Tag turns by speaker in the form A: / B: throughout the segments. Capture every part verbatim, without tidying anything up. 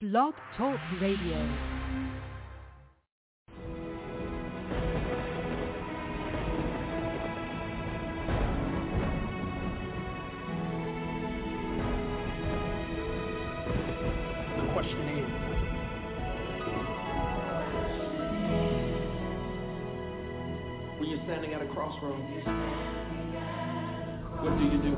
A: Blog Talk Radio.
B: Standing at a crossroads, what do you do?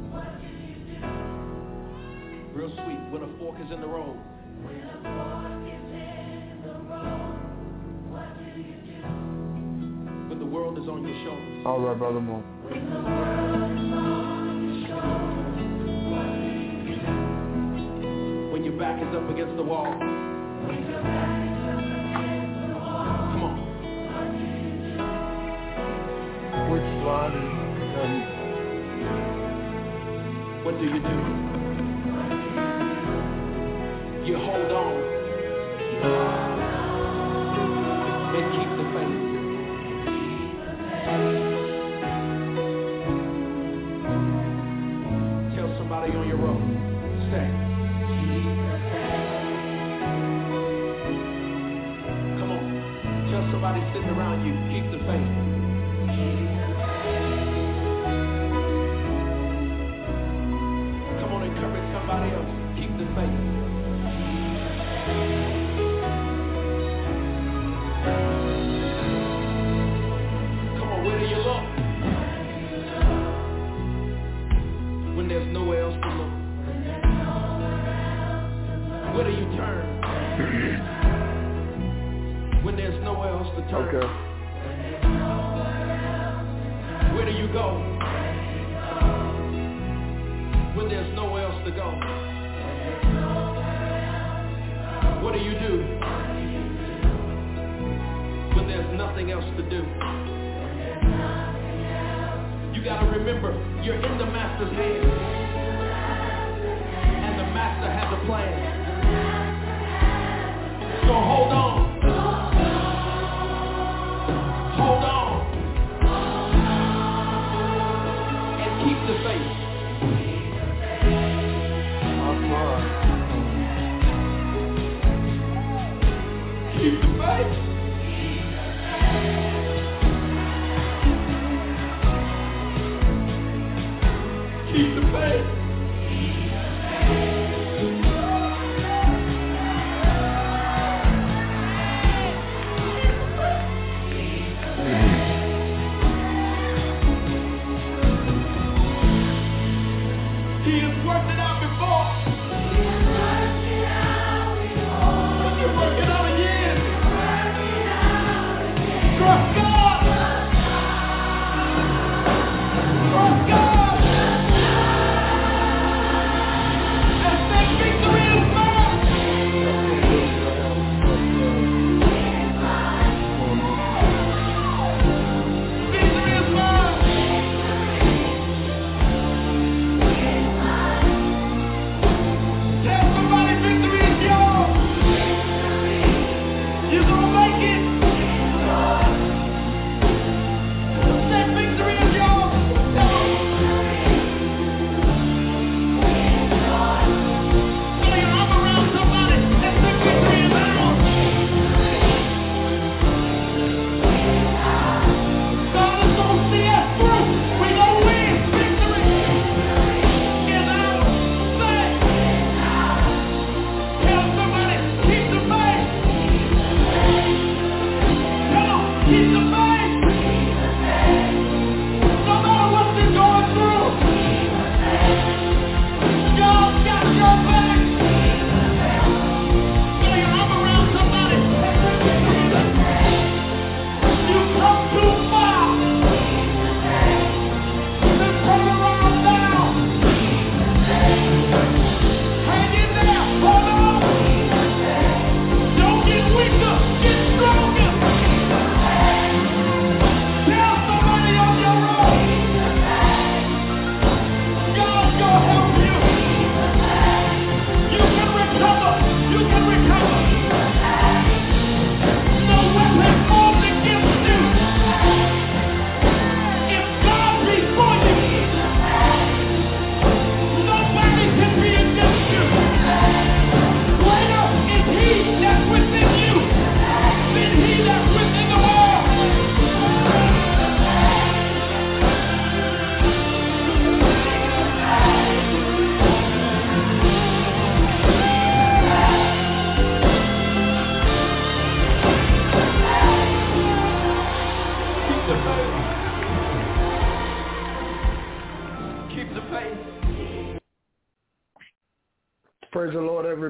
B: Real sweet, when a fork is in the road. When a fork is in the road, what do you do? When the world is on your shoulders.
C: All right, brother Mo.
B: When the world is on your shoulders, what do you do? When your back is up against the wall. When your back is up against the wall. Come on.
C: Which line is um,
B: what do you do? You hold on and keep the faith. Tell somebody on your road, stay. Come on, tell somebody sitting around you, keep the faith. Somebody else, keep the faith. Come on, where do you look? When there's nowhere else to look. Where do you turn? When there's nowhere else to turn.
C: Okay.
B: Where do you go? When there's nowhere else to go. What do you do? When there's nothing else to do. You gotta remember, you're in the master's hands. And the master has a plan. So hold on. Hold on. And keep the faith. Keep the faith. Keep the faith. He has worked it out before. He has worked it out before. He can work it out again.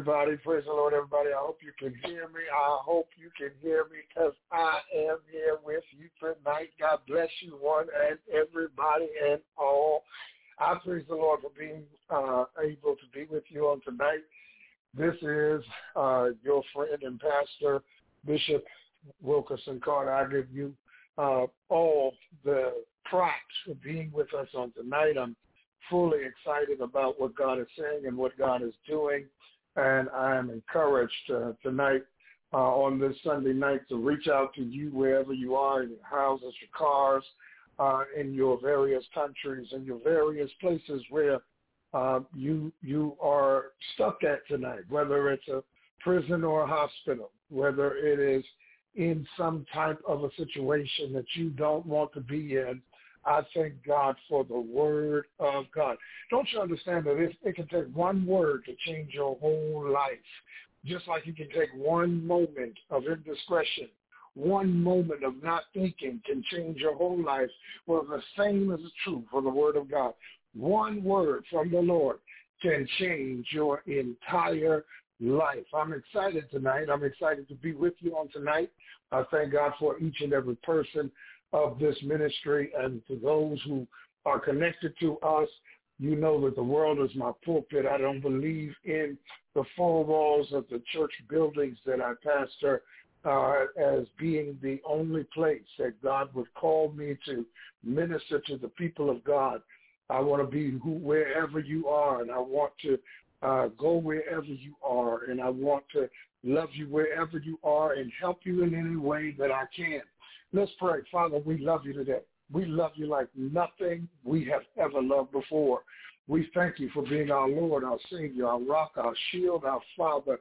C: everybody. Praise the Lord, everybody. I hope you can hear me. I hope you can hear me because I am here with you tonight. God bless you, one and everybody and all. I praise the Lord for being uh, able to be with you on tonight. This is uh, your friend and pastor, Bishop Wilkerson Carter. I give you uh, all the props for being with us on tonight. I'm fully excited about what God is saying and what God is doing, and I am encouraged uh, tonight uh, on this Sunday night to reach out to you wherever you are, in your houses, your cars, uh, in your various countries, in your various places where uh, you you are stuck at tonight, whether it's a prison or a hospital, whether it is in some type of a situation that you don't want to be in. I thank God for the word of God. Don't you understand that it, it can take one word to change your whole life, just like you can take one moment of indiscretion, one moment of not thinking can change your whole life. Well, the same is true for the word of God. One word from the Lord can change your entire life. I'm excited tonight. I'm excited to be with you on tonight. I thank God for each and every person of this ministry, and to those who are connected to us. You know that the world is my pulpit. I don't believe in the four walls of the church buildings that I pastor uh, as being the only place that God would call me to minister to the people of God. I want to be who, wherever you are, and I want to uh, go wherever you are, and I want to love you wherever you are and help you in any way that I can. Let's pray. Father, we love you today. We love you like nothing we have ever loved before. We thank you for being our Lord, our Savior, our rock, our shield, our Father,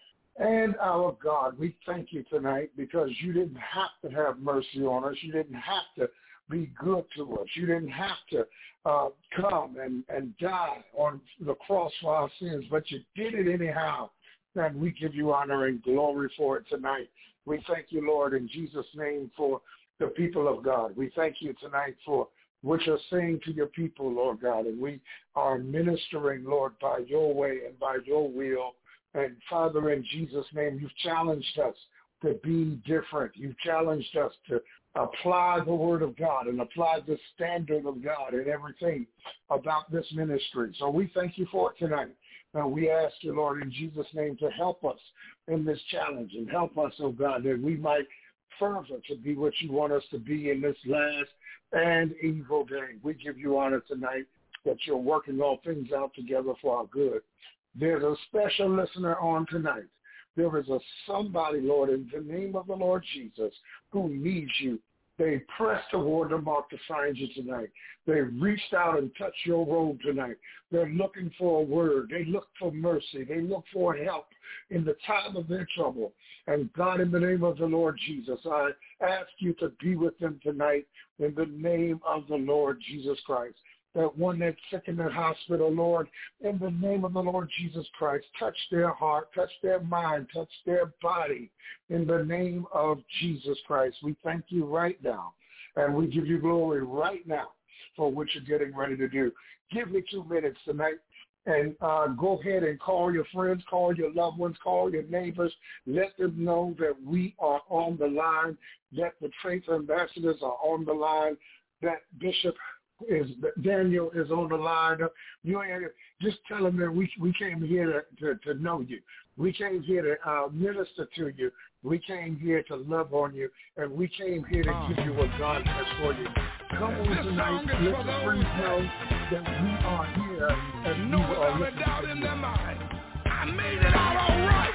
C: and our God. We thank you tonight because you didn't have to have mercy on us. You didn't have to be good to us. You didn't have to uh, come and, and die on the cross for our sins, but you did it anyhow. And we give you honor and glory for it tonight. We thank you, Lord, in Jesus' name for the people of God. We thank you tonight for what you're saying to your people, Lord God. And we are ministering, Lord, by your way and by your will. And, Father, in Jesus' name, you've challenged us to be different. You've challenged us to apply the word of God and apply the standard of God in everything about this ministry. So we thank you for it tonight. Now we ask you, Lord, in Jesus' name, to help us in this challenge and help us, oh God, that we might fervor to be what you want us to be in this last and evil day. We give you honor tonight that you're working all things out together for our good. There's a special listener on tonight. There is a somebody, Lord, in the name of the Lord Jesus, who needs you. They pressed toward the mark to find you tonight. They reached out and touched your robe tonight. They're looking for a word. They look for mercy. They look for help in the time of their trouble. And God, in the name of the Lord Jesus, I ask you to be with them tonight in the name of the Lord Jesus Christ. That one that's sick in the hospital, Lord, in the name of the Lord Jesus Christ, touch their heart, touch their mind, touch their body. In the name of Jesus Christ, we thank you right now, and we give you glory right now for what you're getting ready to do. Give me two minutes tonight, and uh, go ahead and call your friends, call your loved ones, call your neighbors. Let them know that we are on the line, that the Faith Ambassadors are on the line, that Bishop is Daniel is on the line. You ain't, just tell them that we we came here to, to, to know you. We came here to uh, minister to you. We came here to love on you, and we came here to give you what God has for you. Come on tonight, let your friends know that we are here and
D: no
C: we are
D: listening doubt in their mind. I made it out all right.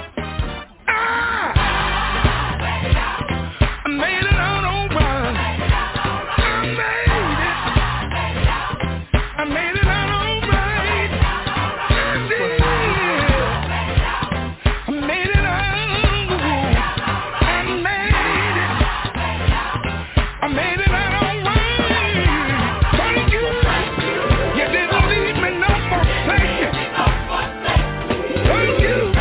D: Ah! I made it out all right. I made it out all right. I did. I made it out. I made it. I made it out all right. Thank you. You didn't leave me no more. Thank you. Thank you.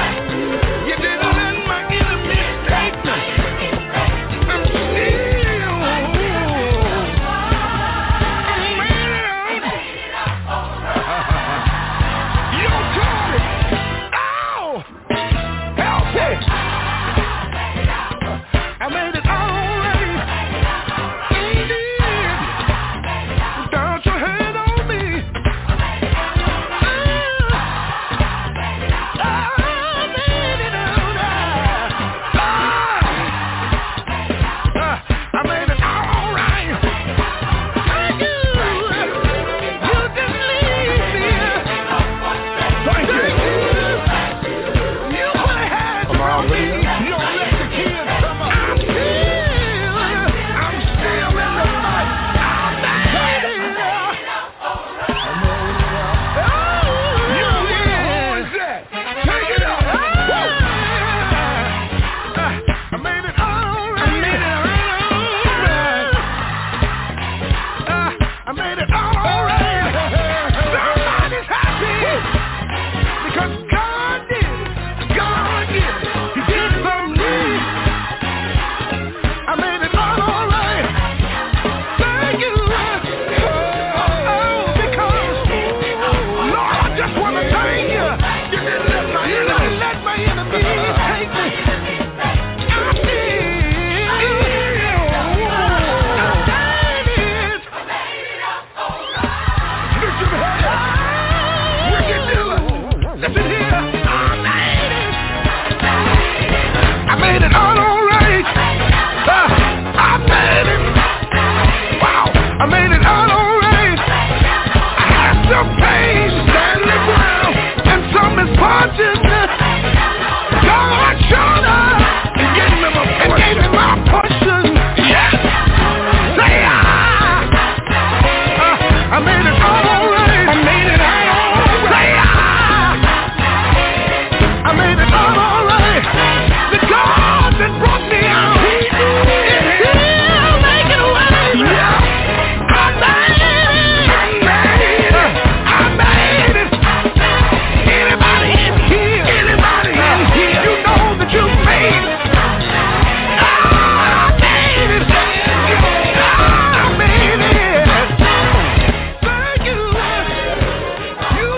D: The God that brought me out is still making a way. I made it. I made it. Anybody in here? Anybody in here? You know that you made it. I made it. I made it. Thank you. You.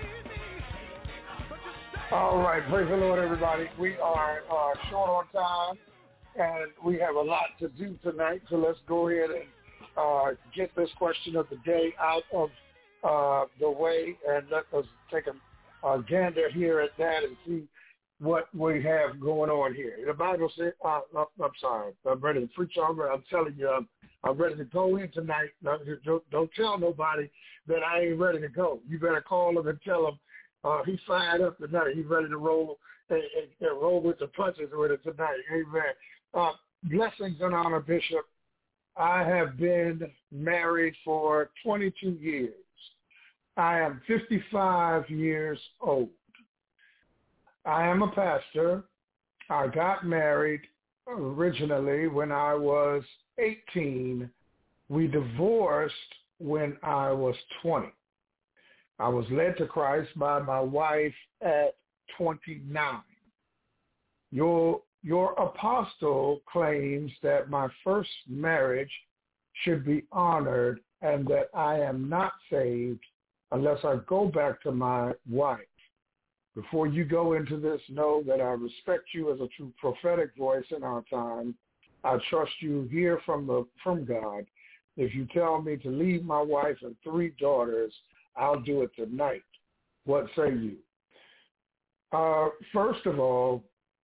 C: All right, praise the Lord, everybody. We are uh, short on time, and we have a lot to do tonight, so let's go ahead and uh, get this question of the day out of uh, the way, and let us take a, a gander here at that and see what we have going on here. The Bible says, uh, I'm sorry, I'm ready to preach on it. I'm telling you, I'm, I'm ready to go in tonight. Don't, don't tell nobody that I ain't ready to go. You better call them and tell them uh, he's fired up tonight. He's ready to roll and, and, and roll with the punches with it tonight. Amen. Uh, blessings and honor, Bishop. I have been married for twenty-two years. I am fifty-five years old. I am a pastor. I got married originally when I was eighteen. We divorced when I was twenty. I was led to Christ by my wife at twenty-nine. Your, your apostle claims that my first marriage should be honored and that I am not saved unless I go back to my wife. Before you go into this, know that I respect you as a true prophetic voice in our time. I trust you hear from the from God. If you tell me to leave my wife and three daughters, I'll do it tonight. What say you? Uh, first of all,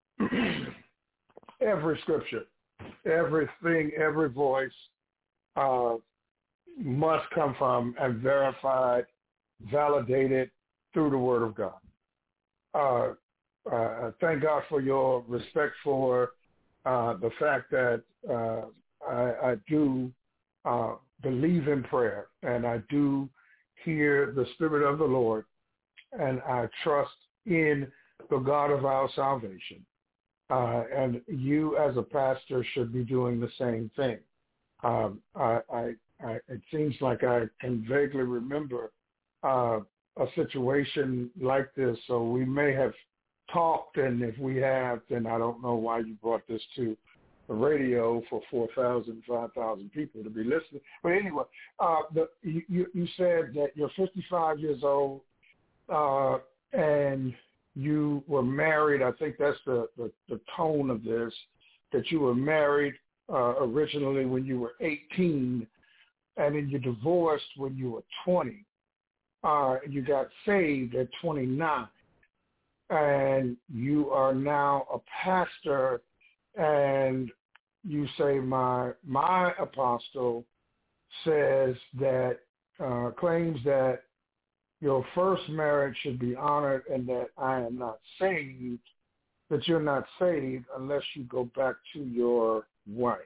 C: every scripture, everything, every voice uh, must come from and verified, validated through the Word of God. Uh, uh, thank God for your respect for uh, the fact that uh, I, I do uh, believe in prayer, and I do hear the Spirit of the Lord, and I trust in the God of our salvation. Uh, and you as a pastor should be doing the same thing. Um, I, I, I, it seems like I can vaguely remember uh, a situation like this, so we may have talked, and if we have, then I don't know why you brought this to the radio for four thousand, five thousand people to be listening. But anyway, uh, the, you, you said that you're fifty-five years old uh, and you were married. I think that's the, the, the tone of this, that you were married uh, originally when you were eighteen, and then you divorced when you were twenty. Uh, you got saved at twenty-nine, and you are now a pastor, and you say my my apostle says that, uh, claims that your first marriage should be honored and that I am not saved, that you're not saved unless you go back to your wife.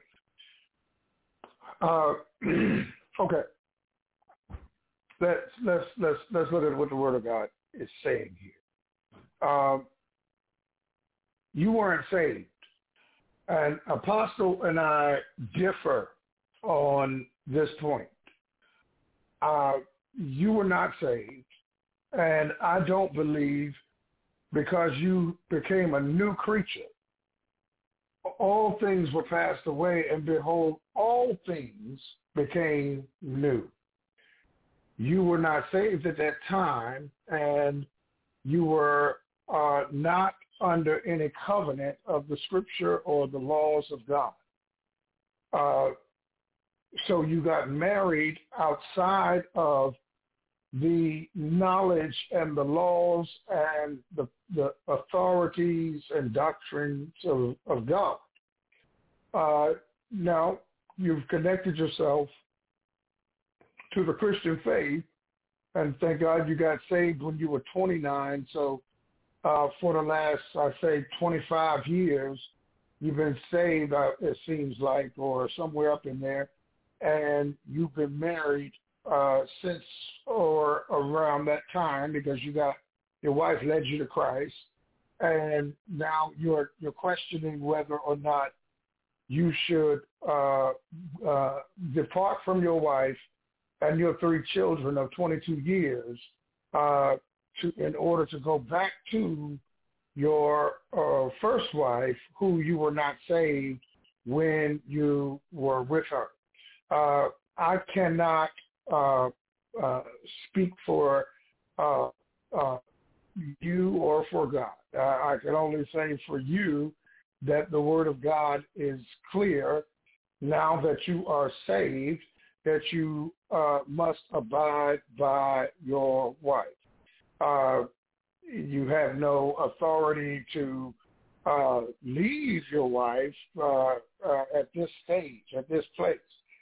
C: Uh, okay. Let's let's let's let's look at what the Word of God is saying here. Um, you weren't saved, and Apostle and I differ on this point. Uh, you were not saved, and I don't believe because you became a new creature. All things were passed away, and behold, all things became new. You were not saved at that time, and you were uh, not under any covenant of the Scripture or the laws of God. Uh, so you got married outside of the knowledge and the laws and the, the authorities and doctrines of, of God. Uh, now, you've connected yourself to the Christian faith, and thank God you got saved when you were twenty-nine. So uh, for the last, I say, twenty-five years, you've been saved, uh, it seems like, or somewhere up in there, and you've been married uh, since or around that time because you got your wife led you to Christ, and now you're you're questioning whether or not you should uh, uh, depart from your wife and your three children of twenty-two years uh, to in order to go back to your uh, first wife, who you were not saved when you were with her. Uh, I cannot uh, uh, speak for uh, uh, you or for God. Uh, I can only say for you that the Word of God is clear now that you are saved, that you uh, must abide by your wife. Uh, you have no authority to uh, leave your wife uh, uh, at this stage, at this place,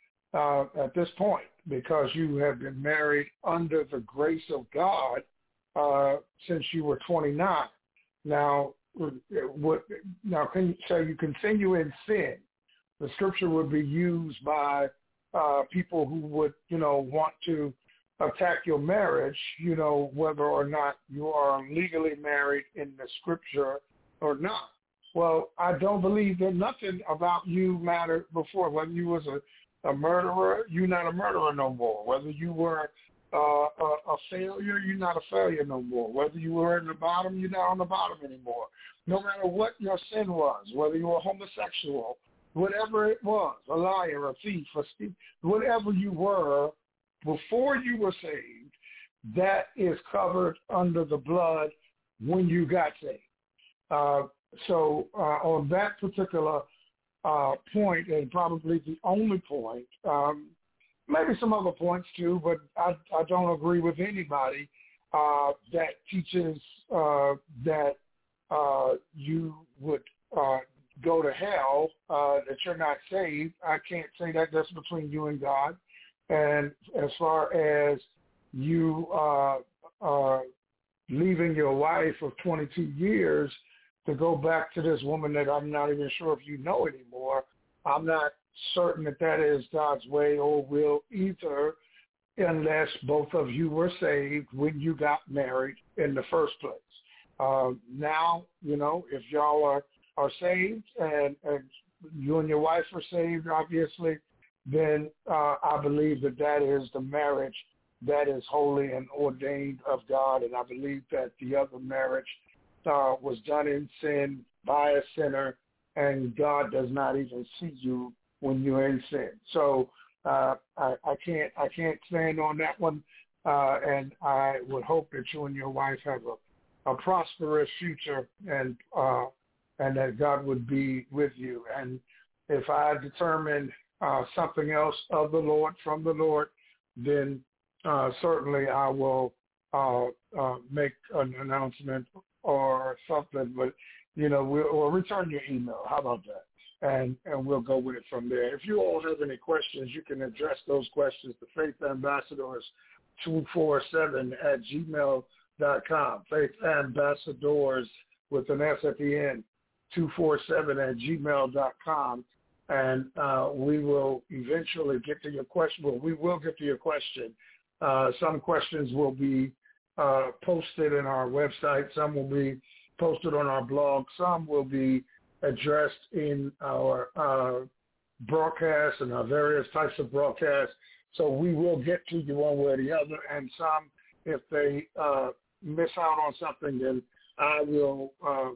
C: uh, at this point, because you have been married under the grace of God uh, since you were twenty-nine. Now, what, now can you say you continue in sin? The scripture would be used by uh, people who would, you know, want to attack your marriage, you know, whether or not you are legally married in the scripture or not. Well, I don't believe that nothing about you mattered before. Whether you was a, a murderer, you're not a murderer no more. Whether you were uh, a, a failure, you're not a failure no more. Whether you were in the bottom, you're not on the bottom anymore. No matter what your sin was, whether you were homosexual, whatever it was, a liar, a thief, a thief, whatever you were before you were saved, that is covered under the blood when you got saved. Uh, so uh, on that particular uh, point, and probably the only point, um, maybe some other points too, but I, I don't agree with anybody uh, that teaches uh, that uh, you would uh, go to hell, uh, that you're not saved. I can't say that. That's between you and God. And as far as you uh, uh, leaving your wife of twenty-two years to go back to this woman that I'm not even sure if you know anymore, I'm not certain that that is God's way or will either, unless both of you were saved when you got married in the first place. Uh, now, you know, if y'all are, are saved and, and you and your wife are saved, obviously, then uh, I believe that that is the marriage that is holy and ordained of God. And I believe that the other marriage uh, was done in sin by a sinner, and God does not even see you when you're in sin. So uh, I, I can't I can't stand on that one, uh, and I would hope that you and your wife have a, a prosperous future, and uh, and that God would be with you. And if I determine uh, something else of the Lord, from the Lord, then uh, certainly I will uh, uh, make an announcement or something. But, you know, we'll, we'll return your email. How about that? And and we'll go with it from there. If you all have any questions, you can address those questions to Faith Ambassadors two four seven at gmail dot com. Faith Ambassadors with an S at the end, two four seven at gmail dot com. And uh, we will eventually get to your question. Well, we will get to your question. Uh, some questions will be uh, posted in our website. Some will be posted on our blog. Some will be addressed in our uh, broadcasts and our various types of broadcasts. So we will get to you one way or the other. And some, if they uh, miss out on something, then I will uh,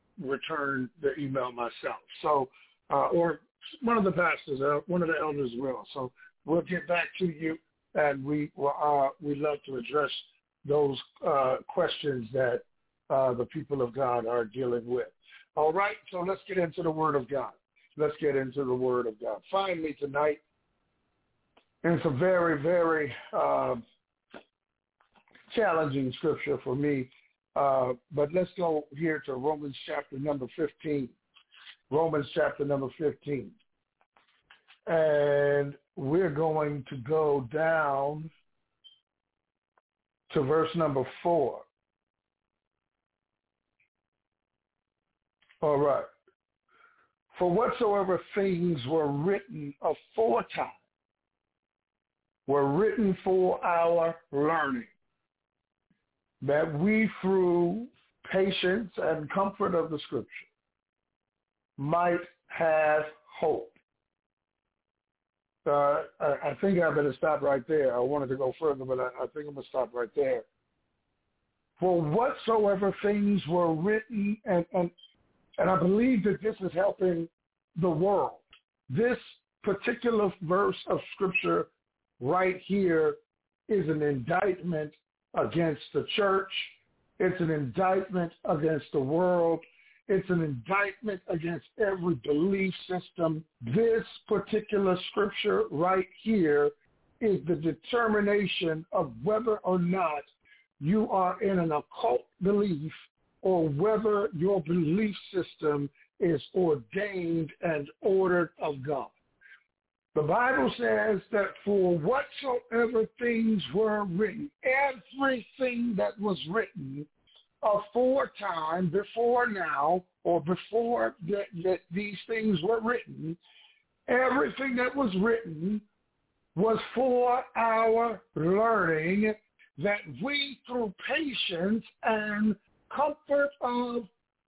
C: return the email myself. So, uh, or one of the pastors, uh, one of the elders will. So we'll get back to you, and we uh, we love to address those uh, questions that uh, the people of God are dealing with. All right, so let's get into the Word of God. Let's get into the Word of God. Finally tonight, it's a very, very uh, challenging scripture for me, uh, but let's go here to Romans chapter number fifteen. Romans chapter number fifteen. And we're going to go down to verse number four. All right. For whatsoever things were written aforetime were written for our learning, that we through patience and comfort of the Scripture might have hope. Uh, I, I think I better stop right there. I wanted to go further, but I, I think I'm going to stop right there. For whatsoever things were written, and, and, and I believe that this is helping the world. This particular verse of Scripture right here is an indictment against the church. It's an indictment against the world. It's an indictment against every belief system. This particular scripture right here is the determination of whether or not you are in an occult belief or whether your belief system is ordained and ordered of God. The Bible says that for whatsoever things were written, everything that was written aforetime, before now, or before that, that these things were written, everything that was written was for our learning, that we through patience and comfort of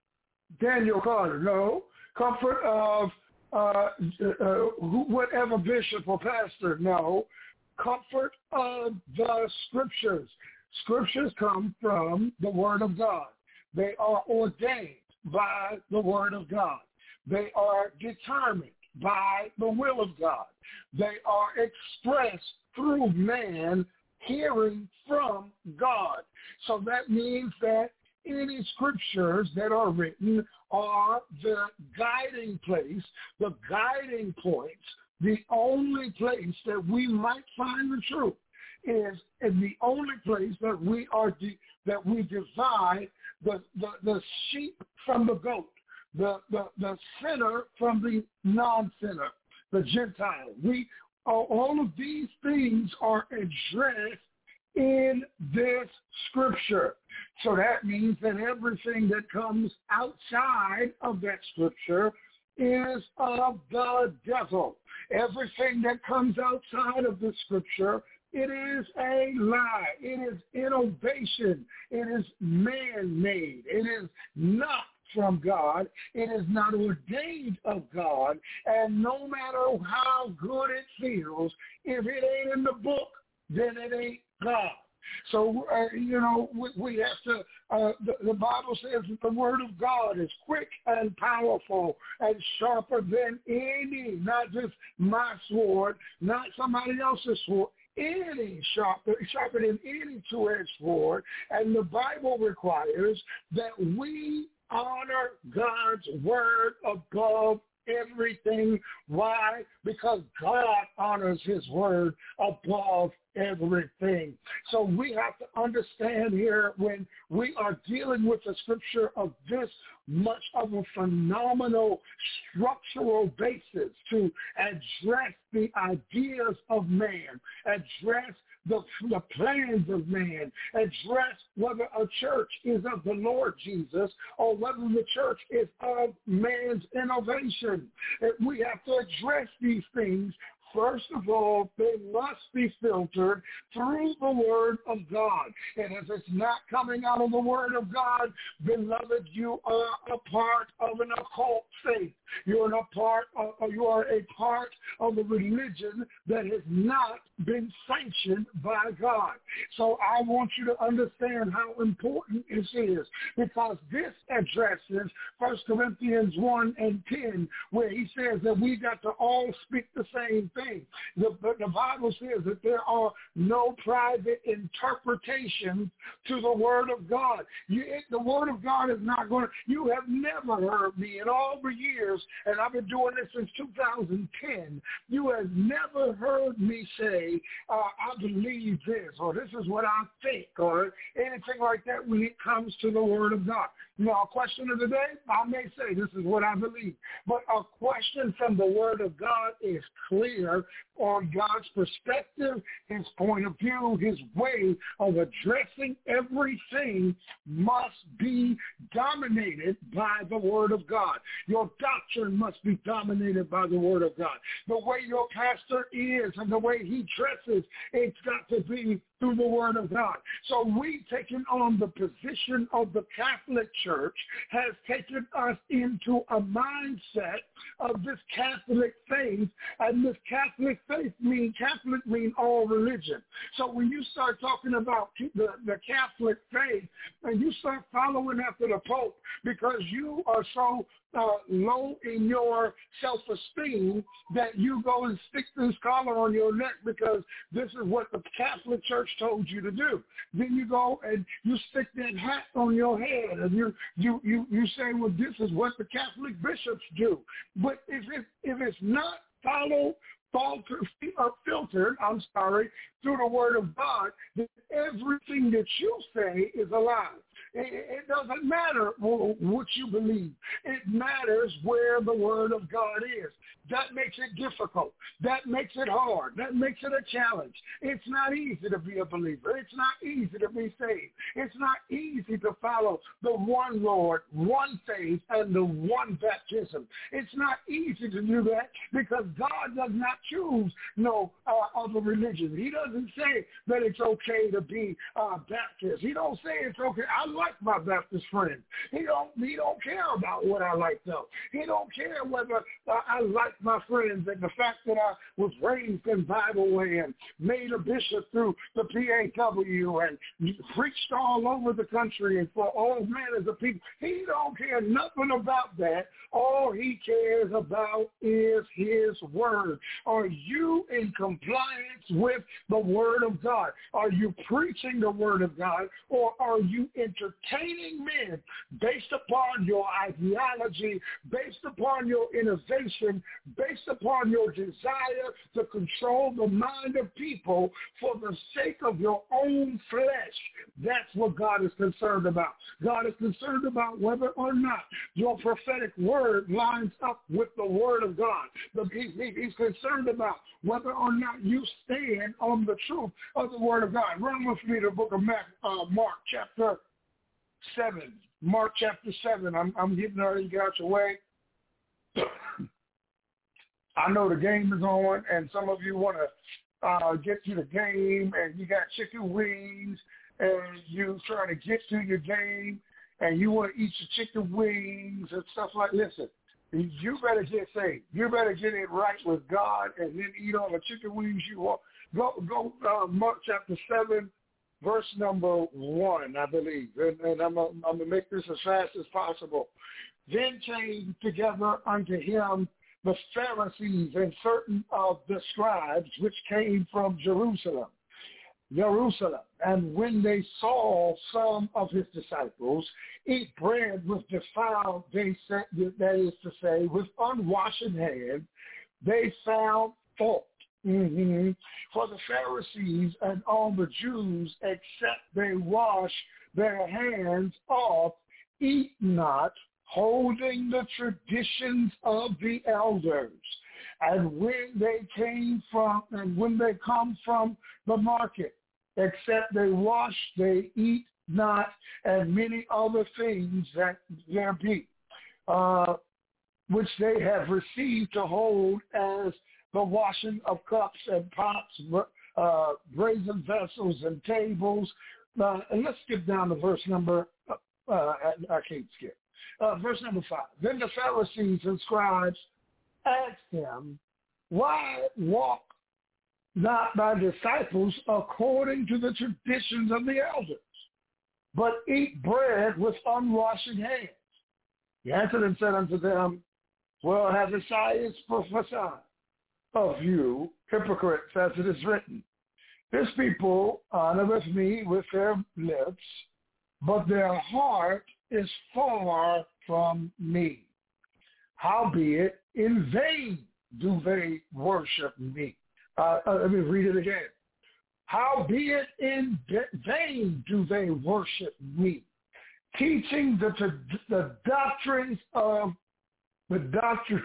C: Daniel Carter, no, comfort of uh, uh, whatever bishop or pastor, no, comfort of the Scriptures. Scriptures come from the Word of God. They are ordained by the Word of God. They are determined by the will of God. They are expressed through man hearing from God. So that means that any scriptures that are written are the guiding place, the guiding points, the only place that we might find the truth is in the only place that we are de- that we divide the, the, the sheep from the goat, the, the, the sinner from the non-sinner, the Gentile. We all of these things are addressed in this scripture. So that means that everything that comes outside of that scripture is of the devil. Everything that comes outside of the scripture, it is a lie. It is innovation. It is man-made. It is not from God. It is not ordained of God. And no matter how good it feels, if it ain't in the book, then it ain't God. So, uh, you know, we, we have to, uh, the, the Bible says that the word of God is quick and powerful and sharper than any, not just my sword, not somebody else's sword, any sharper, sharper than any two-edged sword. And the Bible requires that we honor God's word above everything. Why? Because God honors his word above everything. So we have to understand here, when we are dealing with a scripture of this much of a phenomenal structural basis to address the ideas of man, address the, the plans of man, address whether a church is of the Lord Jesus or whether the church is of man's innovation. We have to address these things. First of all, they must be filtered through the Word of God. And if it's not coming out of the Word of God, beloved, you are a part of an occult faith. You're a part of, you are a part of a religion that has not been sanctioned by God. So I want you to understand how important this is, because this addresses First Corinthians one and ten, where he says that we got to all speak the same thing. The, the Bible says that there are no private interpretations to the Word of God. You, the Word of God is not going to, you have never heard me in all the years, and I've been doing this since two thousand ten, you have never heard me say, uh, I believe this, or this is what I think, or anything like that when it comes to the Word of God. You know, a question of the day, I may say this is what I believe, but a question from the Word of God is clear on God's perspective, his point of view, his way of addressing everything must be dominated by the Word of God. Your doctrine must be dominated by the Word of God. The way your pastor is and the way he dresses, it's got to be through the Word of God. So we taking on the position of the Catholic Church has taken us into a mindset of this Catholic faith, and this Catholic faith mean Catholic mean all religion. So when you start talking about the, the Catholic faith and you start following after the Pope because you are so Uh, low in your self-esteem that you go and stick this collar on your neck because this is what the Catholic Church told you to do. Then you go and you stick that hat on your head and you you you, you say, well, this is what the Catholic bishops do. But if it, if it's not followed, falter, uh, filtered, I'm sorry, through the Word of God, then everything that you say is a lie. It doesn't matter what you believe. It matters where the Word of God is. That makes it difficult. That makes it hard. That makes it a challenge. It's not easy to be a believer. It's not easy to be saved. It's not easy to follow the one Lord, one faith, and the one baptism. It's not easy to do that because God does not choose no uh, other religion. He doesn't say that it's okay to be uh, Baptist. He don't say it's okay. I like my Baptist friends. He don't. He don't care about what I like though. He don't care whether uh, I like my friends and the fact that I was raised in Bible way and made a bishop through the P A W and preached all over the country and for all manners of people. He don't care nothing about that. All he cares about is his word. Are you in compliance with the word of God? Are you preaching the word of God, or are you entertaining men based upon your ideology, based upon your innovation, based upon your desire to control the mind of people for the sake of your own flesh? That's what God is concerned about. God is concerned about whether or not your prophetic word lines up with the word of God. He's concerned about whether or not you stand on the truth of the word of God. Run with me to the book of Mark, uh, Mark chapter seven. Mark chapter seven. I'm, I'm getting ready to get out your way. I know the game is on, and some of you want to uh, get to the game, and you got chicken wings, and you trying to get to your game, and you want to eat your chicken wings and stuff like this. Listen, you better get saved. You better get it right with God, and then eat all the chicken wings you want. Go, go, uh, Mark chapter seven, verse number one, I believe, and, and I'm going to make this as fast as possible. Then came together unto him the Pharisees and certain of the scribes which came from Jerusalem. Jerusalem. And when they saw some of his disciples eat bread with defiled, they said, that is to say, with unwashed hands, they found fault. Mm-hmm. For the Pharisees and all the Jews, except they wash their hands off, eat not, holding the traditions of the elders. And when they came from, and when they come from the market, except they wash, they eat not, and many other things that there be, uh, which they have received to hold as the washing of cups and pots, uh, brazen vessels and tables. Uh, and let's skip down to verse number, uh, uh, I can't skip. Uh, verse number five. Then the Pharisees and scribes asked him, why walk not thy disciples according to the traditions of the elders, but eat bread with unwashed hands? He answered and said unto them, well, have Isaiah prophesied of you, hypocrites, as it is written, this people honoreth me with their lips, but their heart is far from me. Howbeit, in vain do they worship me. Uh, uh, let me read it again. Howbeit, in vain do they worship me, teaching the, the, the doctrines of the doctrine,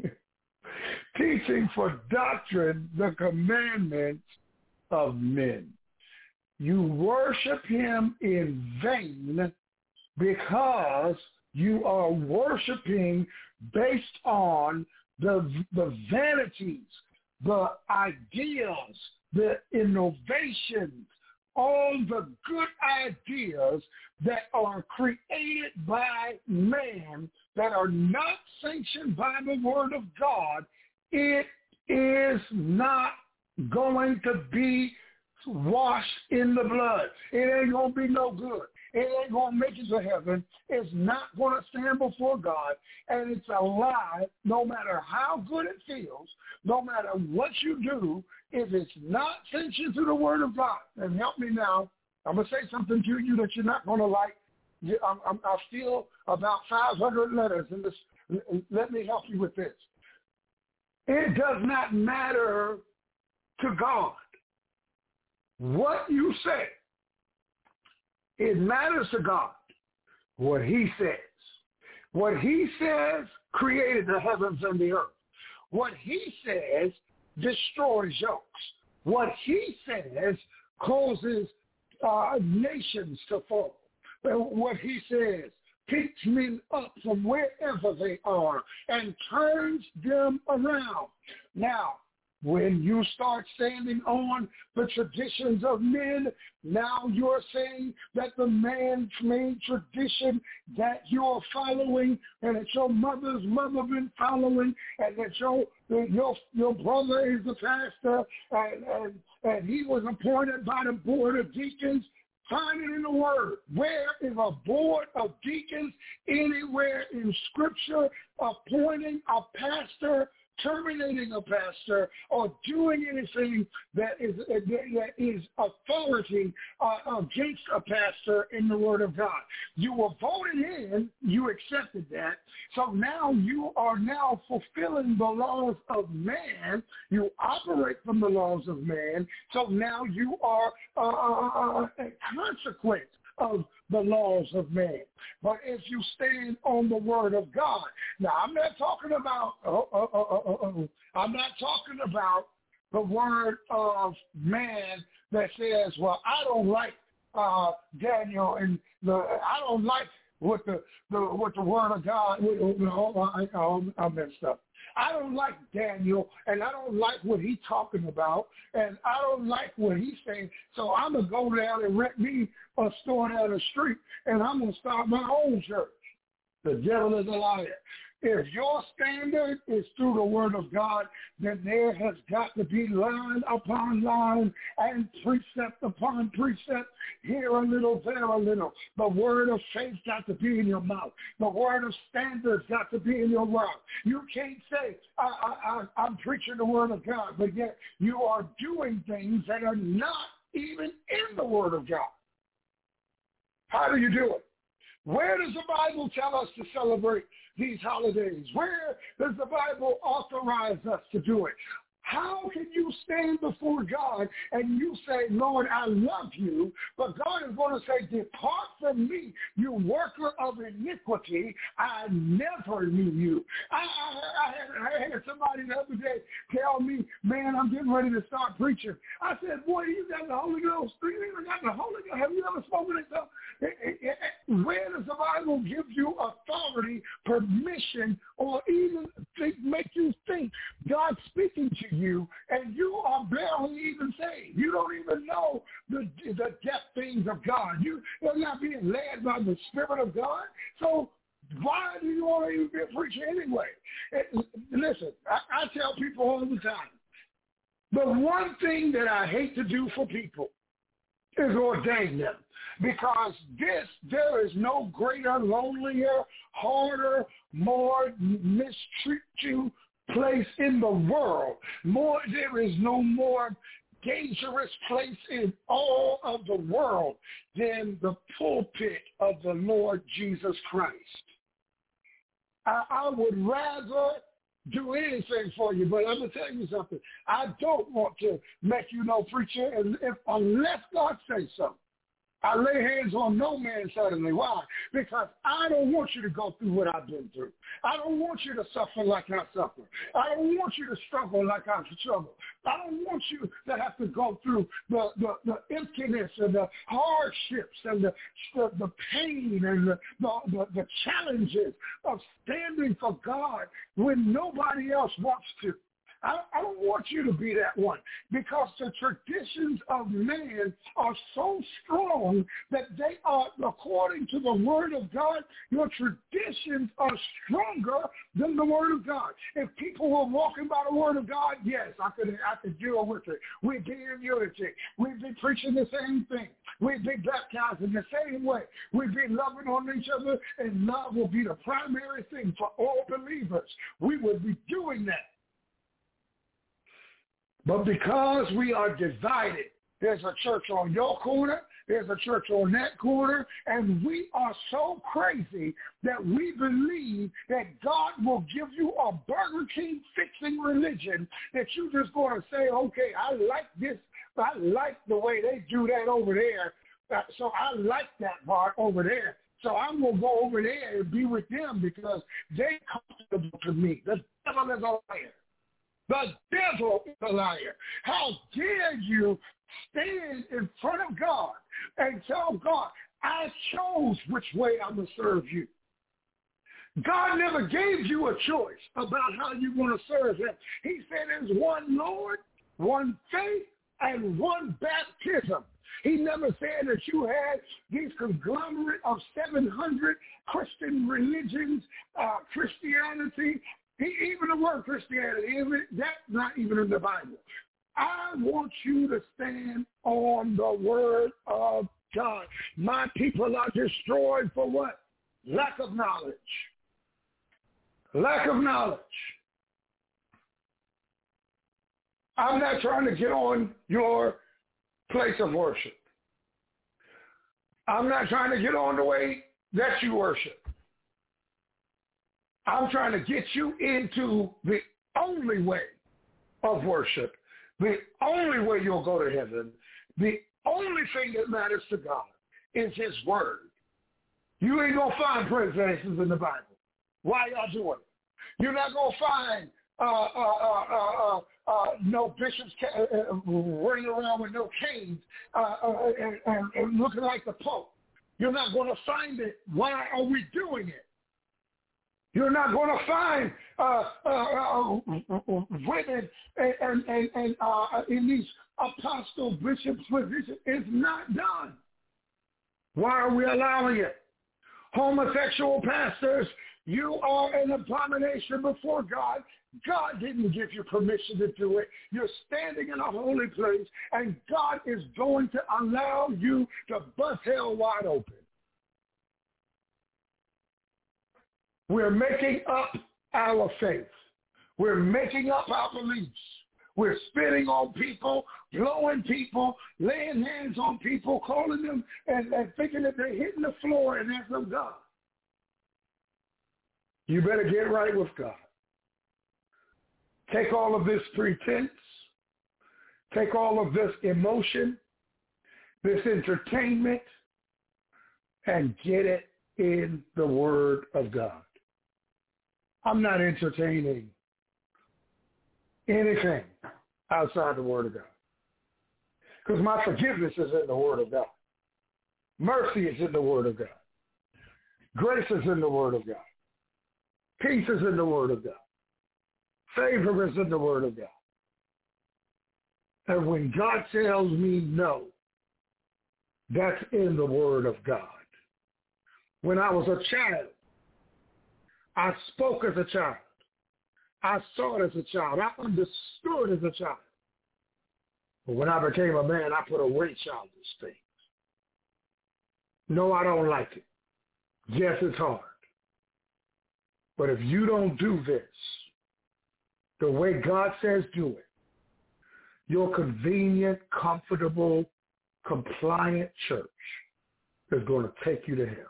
C: teaching for doctrine the commandments of men. You worship him in vain because you are worshiping based on the, the vanities, the ideas, the innovations all the good ideas that are created by man that are not sanctioned by the word of God, it is not going to be washed in the blood. It ain't going to be no good. It ain't going to make it to heaven. It's not going to stand before God. And it's a lie, no matter how good it feels, no matter what you do, if it's not sanctioned through the word of God. And help me now. I'm going to say something to you that you're not going to like. I'm, I'm, I feel about five hundred letters in this. Let me help you with this. It does not matter to God what you say. It matters to God what he says. What he says created the heavens and the earth. What he says destroys yokes. What he says causes uh, nations to fall. What he says picks men up from wherever they are and turns them around. Now, when you start standing on the traditions of men, now you're saying that the man-made tradition that you're following and that your mother's mother been following and that your your your brother is the pastor and, and, and he was appointed by the board of deacons. Find it in the word. Where is a board of deacons anywhere in Scripture appointing a pastor, terminating a pastor, or doing anything that is that is authority uh, against a pastor in the Word of God? You were voted in, you accepted that, so now you are now fulfilling the laws of man. You operate from the laws of man, so now you are uh, a consequence of the laws of man. But if you stand on the word of God, now I'm not talking about, oh, oh, oh, oh, oh, I'm not talking about the word of man that says, well, I don't like uh, Daniel and the, I don't like what the, the what the word of God, no, I, I, I messed up. I don't like Daniel, and I don't like what he's talking about, and I don't like what he's saying, so I'm going to go down and rent me a store down the street, and I'm going to start my own church. The devil is a liar. If your standard is through the word of God, then there has got to be line upon line and precept upon precept, here a little, there a little. The word of faith got to be in your mouth. The word of standards got to be in your mouth. You can't say, I, I, I, I'm preaching the word of God, but yet you are doing things that are not even in the word of God. How do you do it? Where does the Bible tell us to celebrate these holidays? Where does the Bible authorize us to do it? How can you stand before God and you say, Lord, I love you, but God is going to say, depart from me, you worker of iniquity. I never knew you. I, I, I, had, I had somebody the other day tell me, man, I'm getting ready to start preaching. I said, boy, you got the Holy Ghost. You even got the Holy Ghost. Have you ever spoken in tongues? Where does the Bible give you authority, permission, or even think, make you think God's speaking to you? you, and you are barely even saved. You don't even know the the depth things of God. You, you're not being led by the Spirit of God. So why do you want to even be a preacher anyway? It, listen, I, I tell people all the time, the one thing that I hate to do for people is ordain them. Because this, there is no greater, lonelier, harder, more mistreat you place in the world. More, there is no more dangerous place in all of the world than the pulpit of the Lord Jesus Christ. I, I would rather do anything for you, but I'm going to tell you something. I don't want to make you no preacher and if, unless God says so. I lay hands on no man suddenly. Why? Because I don't want you to go through what I've been through. I don't want you to suffer like I suffer. I don't want you to struggle like I struggle. I don't want you to have to go through the, the, the emptiness and the hardships and the, the, the pain and the, the, the, the challenges of standing for God when nobody else wants to. I, I don't want you to be that one, because the traditions of man are so strong that they are, according to the word of God, your traditions are stronger than the word of God. If people were walking by the word of God, yes, I could I could deal with it. We'd be in unity. We'd be preaching the same thing. We'd be baptized in the same way. We'd be loving on each other, and love will be the primary thing for all believers. We would be doing that. But because we are divided, there's a church on your corner, there's a church on that corner, and we are so crazy that we believe that God will give you a Burger King fixing religion that you're just going to say, okay, I like this, I like the way they do that over there, so I like that part over there. So I'm going to go over there and be with them because they're comfortable to me. The devil is a liar. The devil is a liar. How dare you stand in front of God and tell God, I chose which way I'm going to serve you. God never gave you a choice about how you want to serve him. He said there's one Lord, one faith, and one baptism. He never said that you had these conglomerate of seven hundred Christian religions, uh, Christianity. He, even the word Christianity, even, that's not even in the Bible. I want you to stand on the word of God. My people are destroyed for what? Lack of knowledge. Lack of knowledge. I'm not trying to get on your place of worship. I'm not trying to get on the way that you worship. I'm trying to get you into the only way of worship, the only way you'll go to heaven, the only thing that matters to God is his word. You ain't going to find princesses in the Bible. Why y'all doing it? You're not going to find uh, uh, uh, uh, uh, no bishops ca- uh, running around with no canes uh, uh, and, and, and looking like the Pope. You're not going to find it. Why are we doing it? You're not going to find uh, uh, uh, women and, and, and, and uh, in these apostle bishops' positions. It's not done. Why are we allowing it? Homosexual pastors, you are an abomination before God. God didn't give you permission to do it. You're standing in a holy place, and God is going to allow you to bust hell wide open. We're making up our faith. We're making up our beliefs. We're spitting on people, blowing people, laying hands on people, calling them and, and thinking that they're hitting the floor and that's of God. You better get right with God. Take all of this pretense, take all of this emotion, this entertainment, and get it in the Word of God. I'm not entertaining anything outside the Word of God. Because my forgiveness is in the Word of God. Mercy is in the Word of God. Grace is in the Word of God. Peace is in the Word of God. Favor is in the Word of God. And when God tells me no, that's in the Word of God. When I was a child, I spoke as a child. I saw it as a child. I understood as a child. But when I became a man, I put away childish things. No, I don't like it. Yes, it's hard. But if you don't do this the way God says do it, your convenient, comfortable, compliant church is going to take you to hell.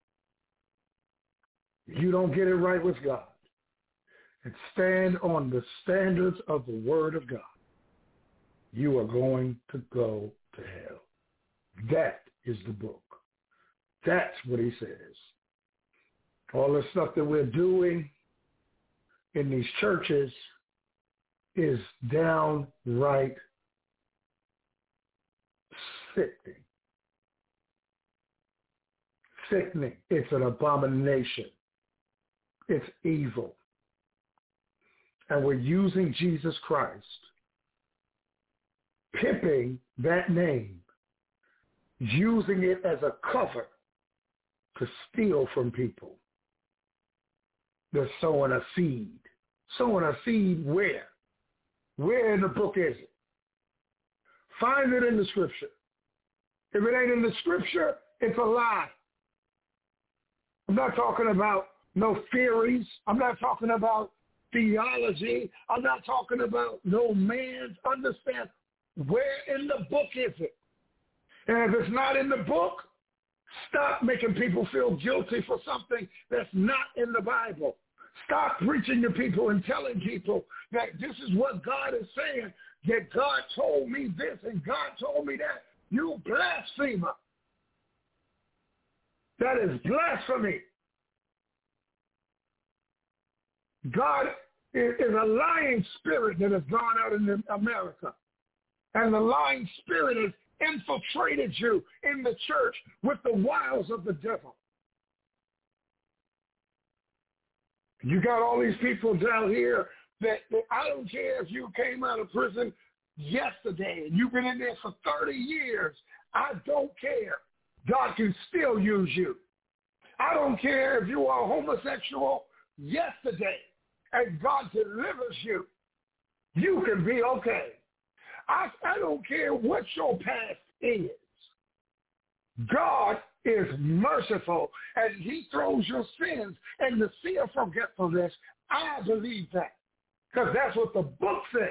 C: You don't get it right with God and stand on the standards of the Word of God, you are going to go to hell. That is the book. That's what he says. All the stuff that we're doing in these churches is downright sickening. Sickening. It's an abomination. It's evil. and we're using Jesus Christ, pimping that name, using it as a cover to steal from people. They're sowing a seed. Sowing a seed where? Where in the book is it? Find it in the scripture. If it ain't in the scripture, it's a lie. I'm not talking about no theories. I'm not talking about theology. I'm not talking about no man's understanding. Where in the book is it? And if it's not in the book, stop making people feel guilty for something that's not in the Bible. Stop preaching to people and telling people that this is what God is saying, that God told me this and God told me that. You blasphemer. That is blasphemy. God is, is a lying spirit that has gone out in America. And the lying spirit has infiltrated you in the church with the wiles of the devil. You got all these people down here that, that I don't care if you came out of prison yesterday and you've been in there for thirty years. I don't care. God can still use you. I don't care if you are homosexual yesterday and God delivers you. You can be okay. I, I don't care what your past is. God is merciful, and he throws your sins in the sea of forgetfulness. I believe that, because that's what the book says.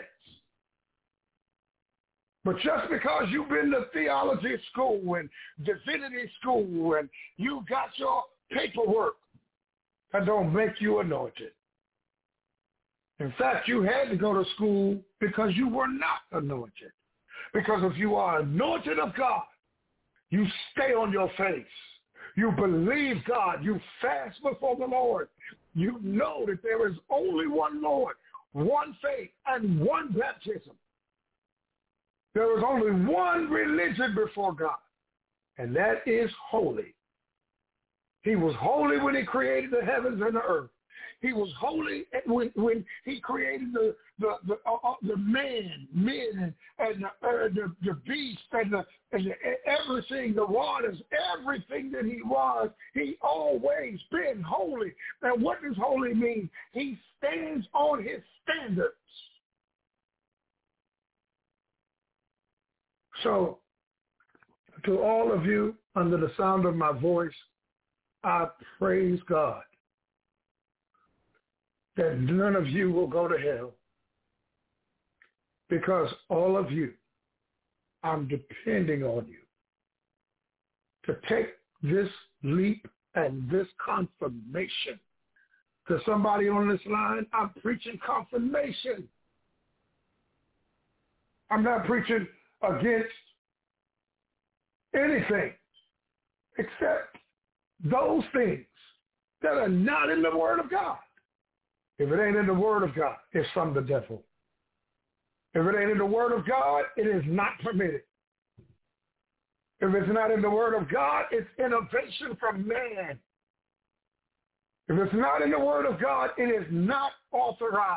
C: But just because you've been to theology school and divinity school and you got your paperwork, that don't make you anointed. In fact, you had to go to school because you were not anointed. Because if you are anointed of God, you stay on your face. You believe God. You fast before the Lord. You know that there is only one Lord, one faith, and one baptism. There is only one religion before God, and that is holy. He was holy when he created the heavens and the earth. He was holy when, when he created the the the, uh, the man, men, and, and the, uh, the the beast, and the, and the everything, the waters, everything that he was. He always been holy. And what does holy mean? He stands on his standards. So, to all of you under the sound of my voice, I praise God that none of you will go to hell, because all of you, I'm depending on you to take this leap and this confirmation. To somebody on this line, I'm preaching confirmation. I'm not preaching against anything except those things that are not in the Word of God. If it ain't in the Word of God, it's from the devil. If it ain't in the Word of God, it is not permitted. If it's not in the Word of God, it's innovation from man. If it's not in the Word of God, it is not authorized.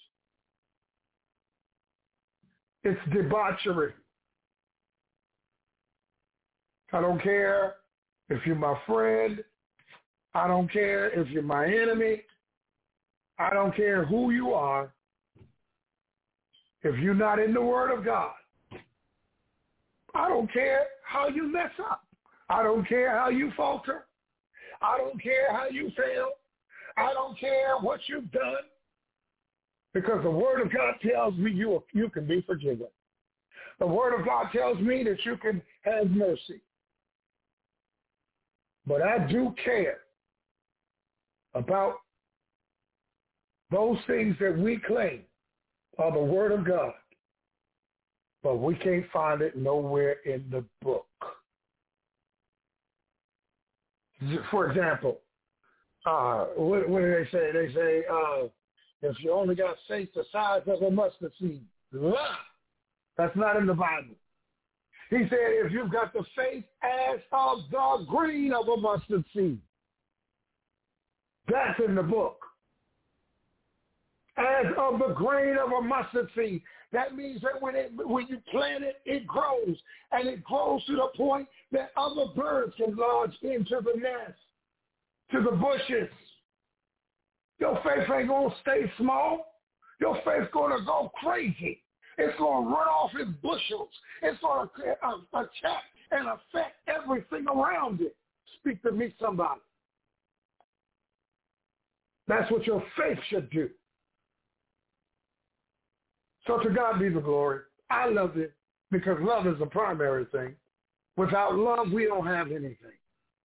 C: It's debauchery. I don't care if you're my friend. I don't care if you're my enemy. I don't care who you are. If you're not in the Word of God, I don't care how you mess up. I don't care how you falter. I don't care how you fail. I don't care what you've done, because the Word of God tells me you, you can be forgiven. The Word of God tells me that you can have mercy. But I do care about those things that we claim are the Word of God, but we can't find it nowhere in the book. For example, uh, what, what do they say? They say, uh, if you only got faith the size of a mustard seed, lie. That's not in the Bible. He said, if you've got the faith as of the grain of a mustard seed, that's in the book. As as of the grain of a mustard seed. That means that when it, when you plant it, it grows. And it grows to the point that other birds can lodge into the nest, to the bushes. Your faith ain't going to stay small. Your faith's going to go crazy. It's going to run off in bushels. It's going to attack and affect everything around it. Speak to me, somebody. That's what your faith should do. So to God be the glory. I love it because love is the primary thing. Without love, we don't have anything.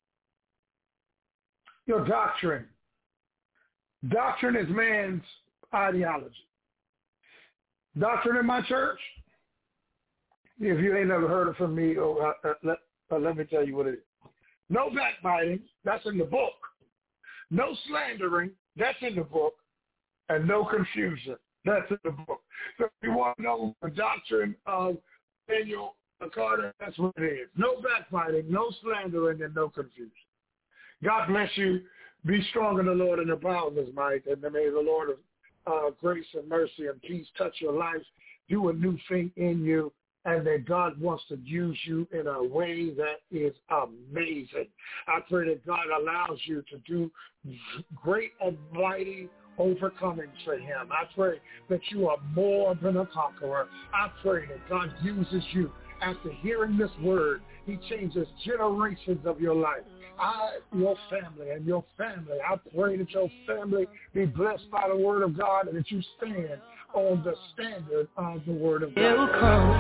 C: Your doctrine. Doctrine is man's ideology. Doctrine in my church, if you ain't never heard it from me, oh, uh, uh, let, uh, let me tell you what it is. No backbiting, that's in the book. No slandering, that's in the book. And no confusion, that's in the book. So if you want to know the doctrine of Daniel Carter, that's what it is. No backbiting, no slandering, and no confusion. God bless you. Be strong in the Lord and the power of his might, and may the Lord of uh, grace and mercy and peace touch your life, do a new thing in you, and that God wants to use you in a way that is amazing. I pray that God allows you to do great and mighty overcoming for him. I pray that you are more than a conqueror. I pray that God uses you. After hearing this word, he changes generations of your life. I, your family, and your family, I pray that your family be blessed by the word of God and that you stand on the standard of the word of God.
E: Miracles,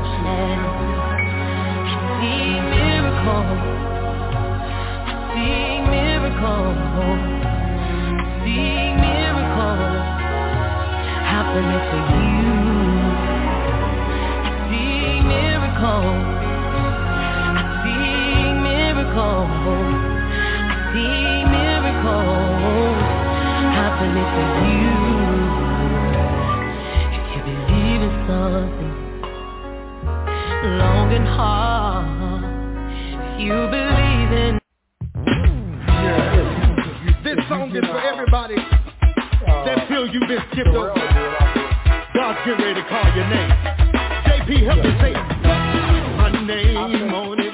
E: see miracles, see miracles, see miracles happening for you. See miracles, I see miracles. See miracles happening for you. If you believe in something long and hard, if you believe in.
F: Yeah, this song is for everybody that feel you've been skipped over. God's getting ready to call your name. J P, help me say my name on it.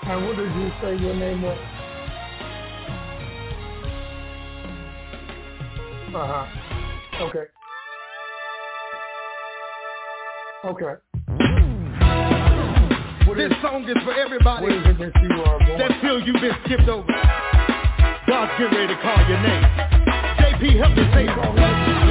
C: And what did you say your name was? Uh-huh. Okay. Okay.
F: This song is for everybody
C: what is it that, you are going?
F: that feel you've been skipped over. God's getting ready to call your name. J P, help me say it.